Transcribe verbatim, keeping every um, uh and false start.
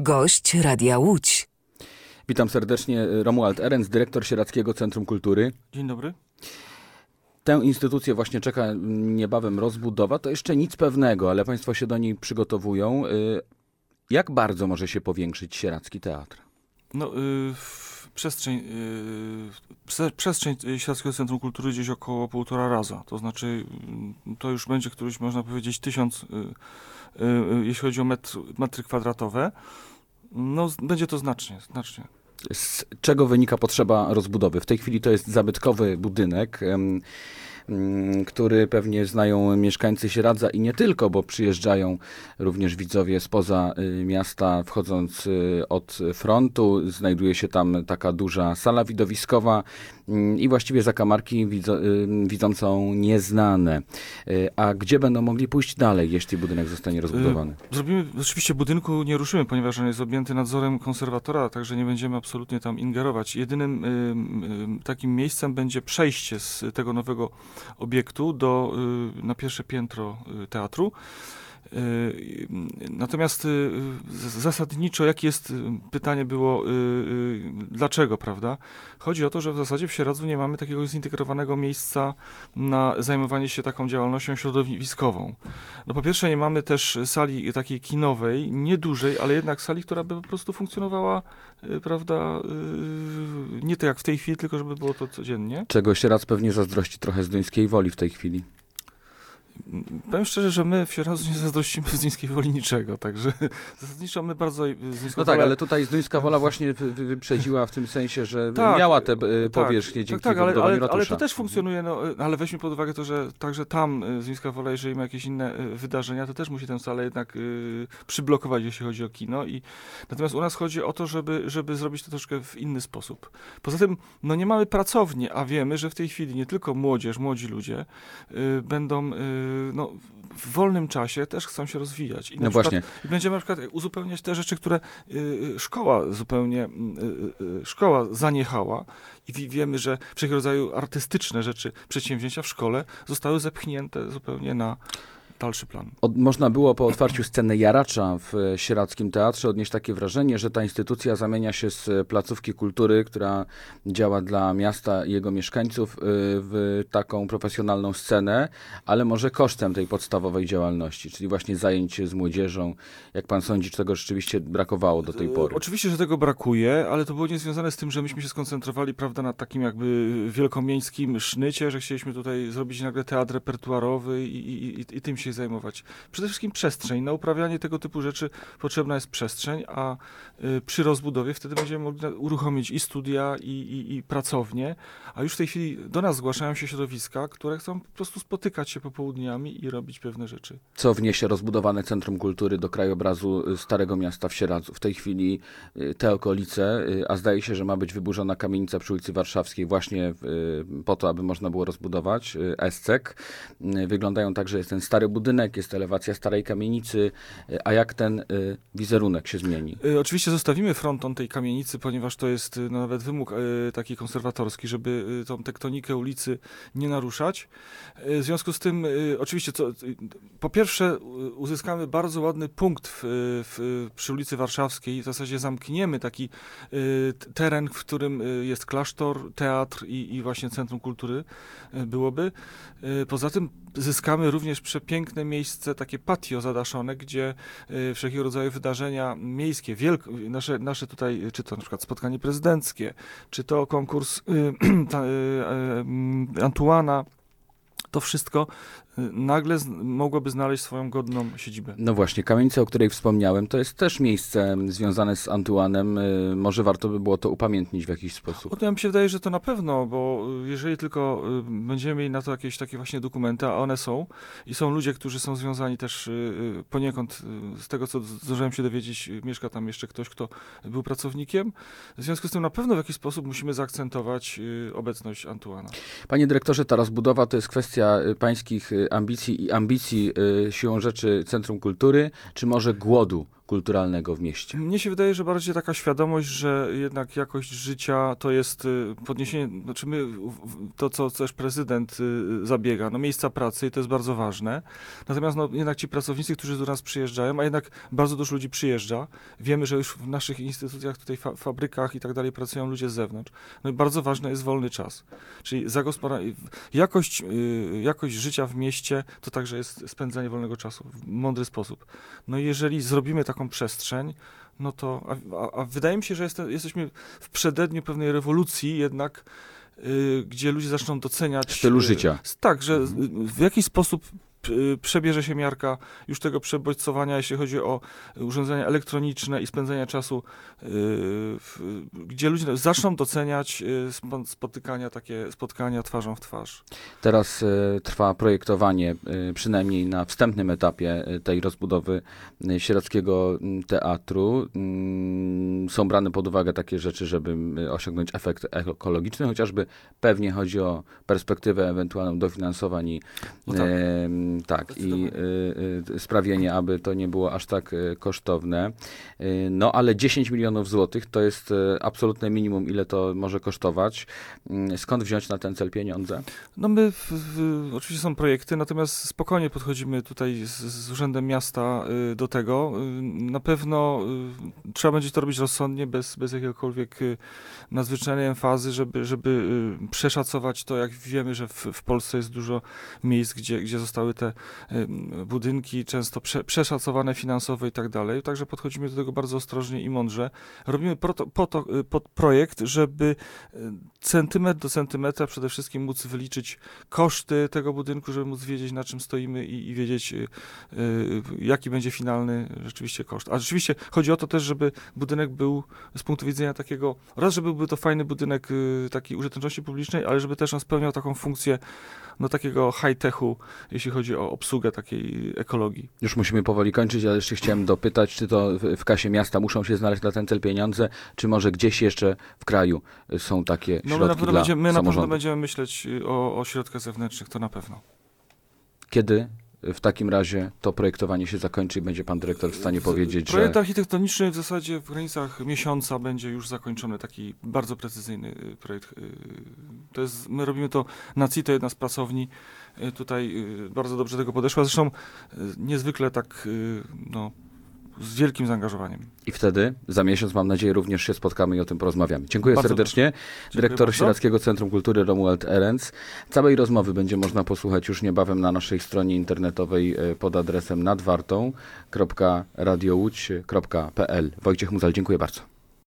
Gość Radia Łódź. Witam serdecznie, Romuald Erenc, dyrektor Sieradzkiego Centrum Kultury. Dzień dobry. Tę instytucję właśnie czeka niebawem rozbudowa. To jeszcze nic pewnego, ale państwo się do niej przygotowują. Jak bardzo może się powiększyć Sieradzki Teatr? No, yy, przestrzeń, yy, przestrzeń Sieradzkiego Centrum Kultury gdzieś około półtora raza. To znaczy, yy, to już będzie któryś, można powiedzieć, tysiąc, yy, yy, jeśli chodzi o metr, metry kwadratowe. No, będzie to znacznie, znacznie. Z czego wynika potrzeba rozbudowy? W tej chwili to jest zabytkowy budynek, który pewnie znają mieszkańcy Sieradza i nie tylko, bo przyjeżdżają również widzowie spoza miasta, wchodząc od frontu. Znajduje się tam taka duża sala widowiskowa i właściwie zakamarki widzo, widzącą nieznane. A gdzie będą mogli pójść dalej, jeśli budynek zostanie rozbudowany? Zrobimy, oczywiście budynku nie ruszymy, ponieważ on jest objęty nadzorem konserwatora, także nie będziemy absolutnie tam ingerować. Jedynym y, y, takim miejscem będzie przejście z tego nowego obiektu do, y, na pierwsze piętro y, teatru. Y, natomiast y, zasadniczo, jakie jest, pytanie było, y, y, dlaczego, prawda? Chodzi o to, że w zasadzie w Sieradzu nie mamy takiego zintegrowanego miejsca na zajmowanie się taką działalnością środowiskową. No po pierwsze nie mamy też sali takiej kinowej, niedużej, ale jednak sali, która by po prostu funkcjonowała, y, prawda, y, nie tak jak w tej chwili, tylko żeby było to codziennie. Czego Sieradz pewnie zazdrości trochę Zduńskiej Woli w tej chwili. Powiem szczerze, że my w Sieradzu nie zazdrościmy Zduńskiej Woli niczego, także zasadniczo my bardzo Zduńską No tak, wolę... ale tutaj Zduńska Wola właśnie wyprzedziła w tym sensie, że tak, miała te powierzchnie tak, dzięki tak, ale, wybudowaniu ale, ratusza. ale to też funkcjonuje, no, ale weźmy pod uwagę to, że także tam Zduńska Wola, jeżeli ma jakieś inne wydarzenia, to też musi tę salę jednak y, przyblokować, jeśli chodzi o kino. I, natomiast u nas chodzi o to, żeby, żeby zrobić to troszkę w inny sposób. Poza tym, no nie mamy pracowni, a wiemy, że w tej chwili nie tylko młodzież, młodzi ludzie y, będą y, no, w wolnym czasie też chcą się rozwijać. I na no przykład, właśnie. I będziemy na przykład uzupełniać te rzeczy, które y, szkoła zupełnie, y, y, szkoła zaniechała i w, wiemy, że wszelkiego rodzaju artystyczne rzeczy, przedsięwzięcia w szkole zostały zepchnięte zupełnie na dalszy plan. Od, można było po otwarciu sceny Jaracza w Sieradzkim Teatrze odnieść takie wrażenie, że ta instytucja zamienia się z placówki kultury, która działa dla miasta i jego mieszkańców, w taką profesjonalną scenę, ale może kosztem tej podstawowej działalności, czyli właśnie zajęć z młodzieżą. Jak pan sądzi, czy tego rzeczywiście brakowało do tej pory? Oczywiście, że tego brakuje, ale to było niezwiązane z tym, że myśmy się skoncentrowali, prawda, na takim jakby wielkomiejskim sznycie, że chcieliśmy tutaj zrobić nagle teatr repertuarowy i, i, i, i tym się zajmować. Przede wszystkim przestrzeń. Na uprawianie tego typu rzeczy potrzebna jest przestrzeń, a y, przy rozbudowie wtedy będziemy mogli uruchomić i studia, i, i, i pracownie, a już w tej chwili do nas zgłaszają się środowiska, które chcą po prostu spotykać się popołudniami i robić pewne rzeczy. Co wniesie rozbudowane Centrum Kultury do krajobrazu Starego Miasta w Sieradzu? W tej chwili y, te okolice, y, a zdaje się, że ma być wyburzona kamienica przy ulicy Warszawskiej właśnie y, po to, aby można było rozbudować y, Escek. Y, wyglądają tak, że jest ten stary budynek, jest elewacja starej kamienicy, a jak ten y, wizerunek się zmieni? Y, oczywiście zostawimy fronton tej kamienicy, ponieważ to jest y, no, nawet wymóg y, taki konserwatorski, żeby y, tą tektonikę ulicy nie naruszać. Y, w związku z tym, y, oczywiście, co, y, po pierwsze y, uzyskamy bardzo ładny punkt w, w, przy ulicy Warszawskiej, w zasadzie zamkniemy taki y, teren, w którym y, jest klasztor, teatr i, i właśnie Centrum Kultury y, byłoby. Y, poza tym zyskamy również przepiękne miejsce, takie patio zadaszone, gdzie y, wszelkiego rodzaju wydarzenia miejskie, wielk, nasze, nasze tutaj, czy to na przykład spotkanie prezydenckie, czy to konkurs y, ta, y, y, Antuana, to wszystko nagle z, mogłoby znaleźć swoją godną siedzibę. No właśnie, kamienica, o której wspomniałem, to jest też miejsce związane z Antuanem. Może warto by było to upamiętnić w jakiś sposób. O tym mi się wydaje, że to na pewno, bo jeżeli tylko będziemy mieli na to jakieś takie właśnie dokumenty, a one są, i są ludzie, którzy są związani też poniekąd z tego, co zdążyłem się dowiedzieć, mieszka tam jeszcze ktoś, kto był pracownikiem. W związku z tym na pewno w jakiś sposób musimy zaakcentować obecność Antuana. Panie dyrektorze, ta rozbudowa to jest kwestia pańskich ambicji i ambicji y, siłą rzeczy Centrum Kultury, czy może głodu kulturalnego w mieście? Mnie się wydaje, że bardziej taka świadomość, że jednak jakość życia to jest y, podniesienie, znaczy my, to co też prezydent y, zabiega, no miejsca pracy i to jest bardzo ważne. Natomiast no, jednak ci pracownicy, którzy do nas przyjeżdżają, a jednak bardzo dużo ludzi przyjeżdża, wiemy, że już w naszych instytucjach, tutaj fa- fabrykach i tak dalej pracują ludzie z zewnątrz. No i bardzo ważny jest wolny czas. Czyli zagospodarowanie, jakość, y, jakość życia w mieście to także jest spędzanie wolnego czasu w mądry sposób. No i jeżeli zrobimy taką przestrzeń, no to, a, a, a wydaje mi się, że jest, jesteśmy w przededniu pewnej rewolucji jednak, y, gdzie ludzie zaczną doceniać... Stylu życia. Y, tak, że mhm. w jakiś sposób przebierze się miarka już tego przebodźcowania, jeśli chodzi o urządzenia elektroniczne i spędzanie czasu, yy, w, gdzie ludzie zaczną doceniać yy, spotykania, takie spotkania twarzą w twarz. Teraz y, trwa projektowanie, y, przynajmniej na wstępnym etapie y, tej rozbudowy y, Sieradzkiego y, Teatru. Y, są brane pod uwagę takie rzeczy, żeby y, osiągnąć efekt ekologiczny, chociażby pewnie chodzi o perspektywę ewentualną dofinansowań i No tak. y, Tak, i y, y, sprawienie, aby to nie było aż tak y, kosztowne. Y, no, ale dziesięć milionów złotych to jest y, absolutne minimum, ile to może kosztować. Y, skąd wziąć na ten cel pieniądze? No my, w, w, oczywiście są projekty, natomiast spokojnie podchodzimy tutaj z, z Urzędem Miasta y, do tego. Y, na pewno y, trzeba będzie to robić rozsądnie, bez, bez jakiegokolwiek y, nadzwyczajnej emfazy, żeby, żeby y, przeszacować to, jak wiemy, że w, w Polsce jest dużo miejsc, gdzie, gdzie zostały te budynki często prze, przeszacowane finansowo i tak dalej, także podchodzimy do tego bardzo ostrożnie i mądrze. Robimy proto, po to, pod projekt, żeby centymetr do centymetra przede wszystkim móc wyliczyć koszty tego budynku, żeby móc wiedzieć, na czym stoimy i, i wiedzieć, y, y, jaki będzie finalny rzeczywiście koszt. A rzeczywiście chodzi o to też, żeby budynek był z punktu widzenia takiego, raz, żeby był to fajny budynek y, takiej użyteczności publicznej, ale żeby też on spełniał taką funkcję no takiego high-techu, jeśli chodzi o obsługę takiej ekologii. Już musimy powoli kończyć, ale jeszcze chciałem dopytać, czy to w, w kasie miasta muszą się znaleźć na ten cel pieniądze, czy może gdzieś jeszcze w kraju są takie no, środki my na dla będziemy, My samorządu? na pewno będziemy myśleć o, o środkach zewnętrznych, to na pewno. Kiedy w takim razie to projektowanie się zakończy i będzie pan dyrektor w stanie powiedzieć, Projekt że... architektoniczny w zasadzie w granicach miesiąca będzie już zakończony, taki bardzo precyzyjny projekt. To jest, my robimy to na C I T, jedna z pracowni tutaj bardzo dobrze do tego podeszła, zresztą niezwykle tak, no, z wielkim zaangażowaniem. I wtedy, za miesiąc, mam nadzieję, również się spotkamy i o tym porozmawiamy. Dziękuję bardzo serdecznie. Dziękuję Dyrektor bardzo. Sieradzkiego Centrum Kultury Romuald Erenc. Całej rozmowy będzie można posłuchać już niebawem na naszej stronie internetowej pod adresem nadwartą kropka radiołódź kropka p l. Wojciech Muzal, dziękuję bardzo.